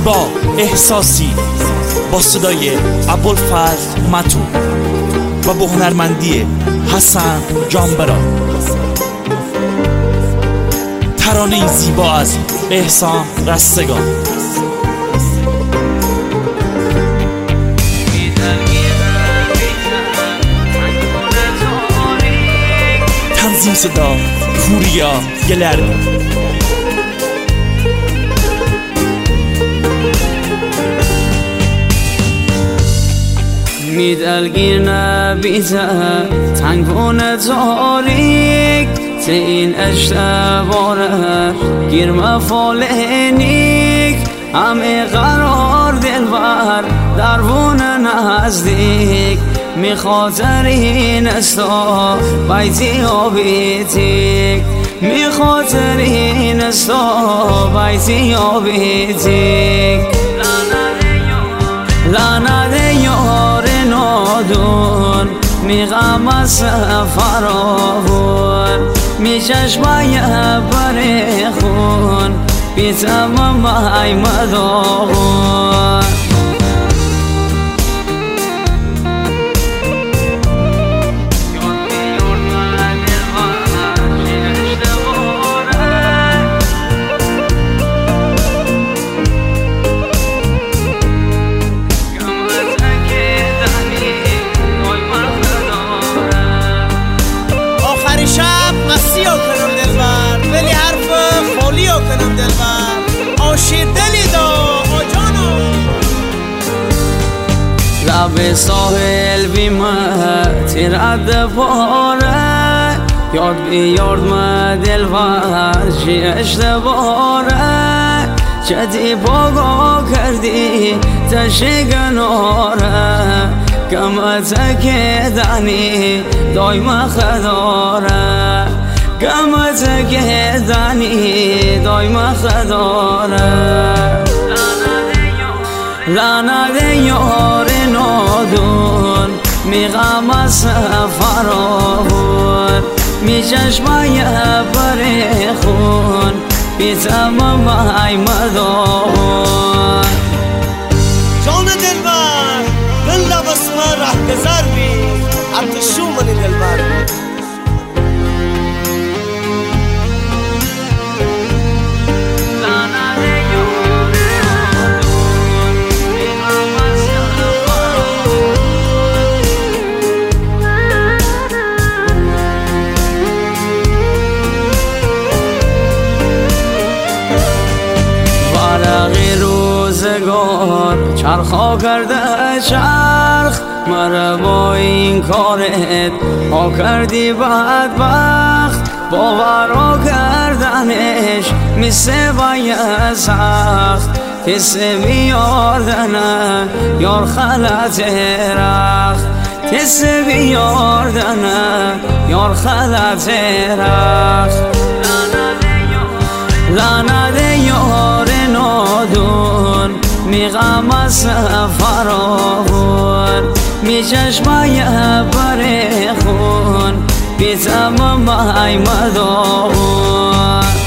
زیبا احساسی با صدای ابوالفضل متو و با هنرمندی حسن جانبرا. ترانه زیبا از احسان رستگار. تنظیم صدا پوریا گلرمی. میدلگیر نبیزه تنگونه تاریک تی این اشتباره گیر مفالینیک همه قرار دلبر درون نزدیک میخاطر این استا بیتی آبیتیک میخاطر این استا بیتی آبیتیک لعنت یار نادون میغم از فراون میچشمای بر خون بیتم مای مداغون. لب ساحل بیمه تیرد باره یاد بیارد ما دلبر چی اشتباره چدی باگا کردی تشگناره کمت که دانی دایم خداره کمت که دانی دایم خداره. لعنت یار نادون میغم از فراون میچشمای بر خون بیتم مای مداغون. جان دلبر دل لباسما ره گذر بی ارتشو منی دلبر. چرخا کرده چرخ مرا با این کارت ها کردی بدبخت باورا کردنش میسه باید سخت کسی بیاردنه یار خلط رخت کسی بیاردنه یار خلط رخت. لعنت یار نادون میغم از فراون میچشمای بر خون بیتم مای مداغون.